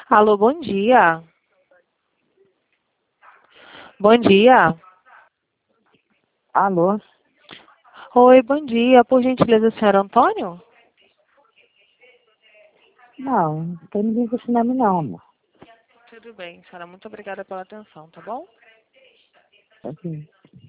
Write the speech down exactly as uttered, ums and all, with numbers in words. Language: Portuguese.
Alô, bom dia. Bom dia. Alô? Oi, bom dia. Por gentileza, senhor Antônio? Não, não tem ninguém com esse nome não, amor. Tudo bem, senhora. Muito obrigada pela atenção, tá bom? Assim,